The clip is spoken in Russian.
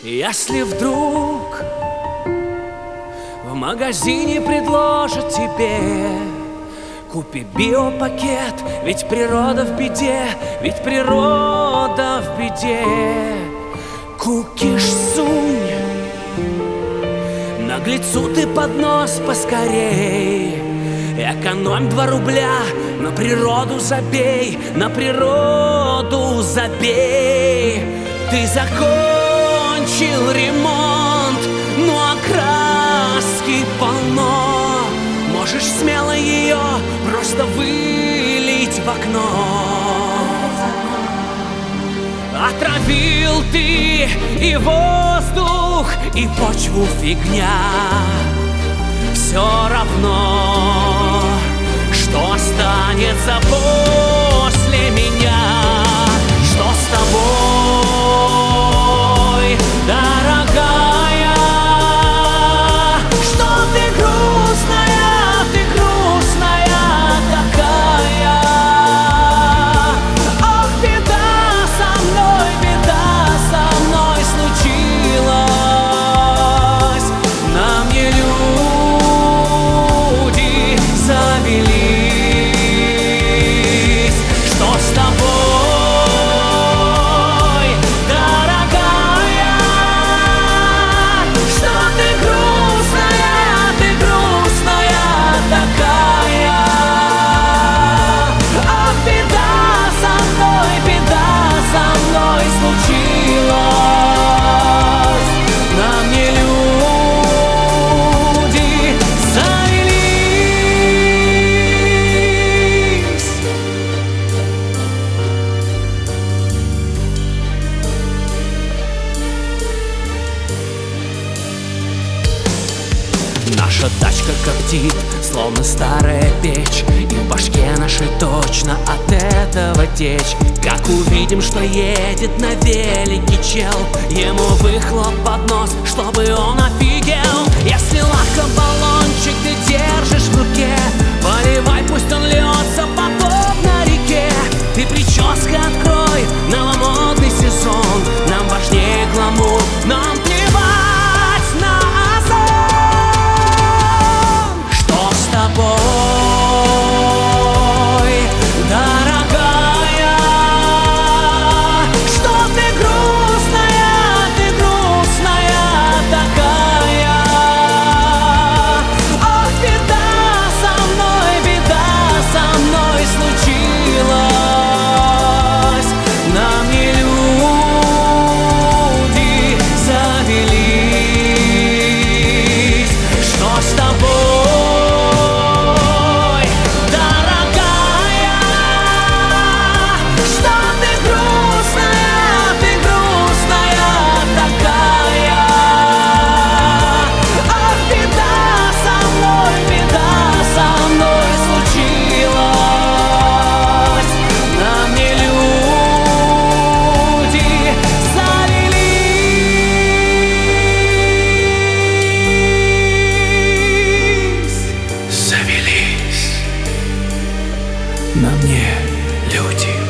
Если вдруг в магазине предложат тебе: купи биопакет, ведь природа в беде, ведь природа в беде. Кукиш сунь наглецу ты под нос поскорей. Экономь 2 рубля, на природу забей, на природу забей. Ты закончил ремонт, но окраски полно. Можешь смело ее просто вылить в окно. Отравил ты и воздух, и почву фигня. Все равно, что останется после меня. Что с тобой, дорогая? Что ты грустная такая? Ох, беда со мной случилась. На мне люди завелись. Что с тобой, дорогая? Что ты грустная такая? Ах, беда со мной случилась. На мне люди завелись. Наша тачка коптит, словно старая печь, и в башке нашей точно от этого течь. Как увидим, что едет на велике чел, ему выхлоп под нос, чтобы он офигел. Если лакобаллончик ты держишь в руке, поливай, пусть он льется поток на реке. Ты прическа открой, новомодный сезон. Нам важнее гламур, нам плевать на озон. Что с тобой, дорогая? Что ты грустная такая? Ох, беда со мной случилась. На мне люди завелись. Что с тобой, дорогая? Что ты грустная такая? Ах, беда со мной случилась. На мне люди завелись. На мне люди